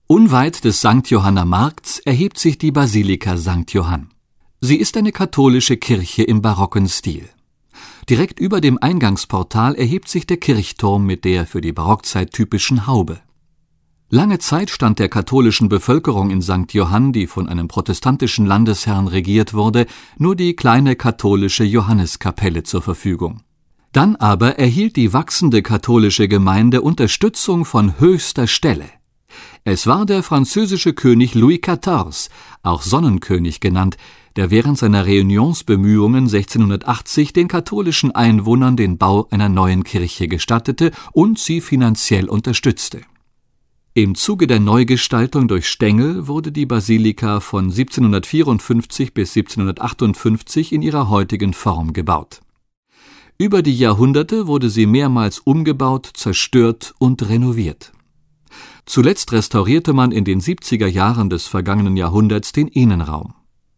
Unweit des St. Johanner Markts erhebt sich die Basilika St. Johann. Sie ist eine katholische Kirche im barocken Stil. Direkt über dem Eingangsportal erhebt sich der Kirchturm mit der für die Barockzeit typischen Haube. Lange Zeit stand der katholischen Bevölkerung in St. Johann, die von einem protestantischen Landesherrn regiert wurde, nur die kleine katholische Johanneskapelle zur Verfügung. Dann aber erhielt die wachsende katholische Gemeinde Unterstützung von höchster Stelle. Es war der französische König Louis XIV, auch Sonnenkönig genannt, der während seiner Reunionsbemühungen 1680 den katholischen Einwohnern den Bau einer neuen Kirche gestattete und sie finanziell unterstützte. Im Zuge der Neugestaltung durch Stengel wurde die Basilika von 1754 bis 1758 in ihrer heutigen Form gebaut. Über die Jahrhunderte wurde sie mehrmals umgebaut, zerstört und renoviert. Zuletzt restaurierte man in den 70er Jahren des vergangenen Jahrhunderts den Innenraum.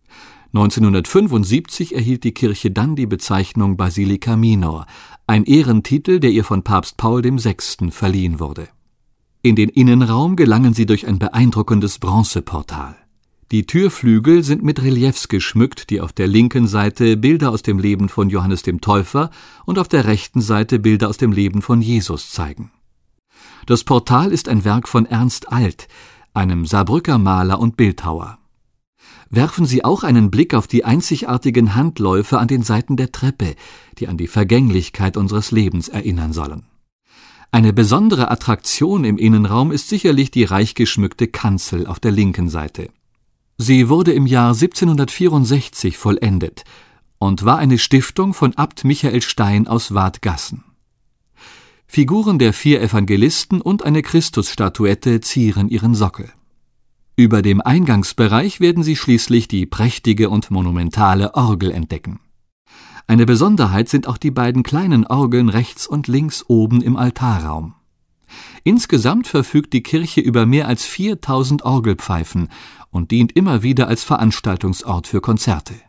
1975 erhielt die Kirche dann die Bezeichnung Basilica Minor, ein Ehrentitel, der ihr von Papst Paul VI. Verliehen wurde. In den Innenraum gelangen sie durch ein beeindruckendes Bronzeportal. Die Türflügel sind mit Reliefs geschmückt, die auf der linken Seite Bilder aus dem Leben von Johannes dem Täufer und auf der rechten Seite Bilder aus dem Leben von Jesus zeigen. Das Portal ist ein Werk von Ernst Alt, einem Saarbrücker Maler und Bildhauer. Werfen Sie auch einen Blick auf die einzigartigen Handläufe an den Seiten der Treppe, die an die Vergänglichkeit unseres Lebens erinnern sollen. Eine besondere Attraktion im Innenraum ist sicherlich die reich geschmückte Kanzel auf der linken Seite. Sie wurde im Jahr 1764 vollendet und war eine Stiftung von Abt Michael Stein aus Wadgassen. Figuren der 4 Evangelisten und eine Christusstatuette zieren ihren Sockel. Über dem Eingangsbereich werden Sie schließlich die prächtige und monumentale Orgel entdecken. Eine Besonderheit sind auch die beiden kleinen Orgeln rechts und links oben im Altarraum. Insgesamt verfügt die Kirche über mehr als 4000 Orgelpfeifen und dient immer wieder als Veranstaltungsort für Konzerte.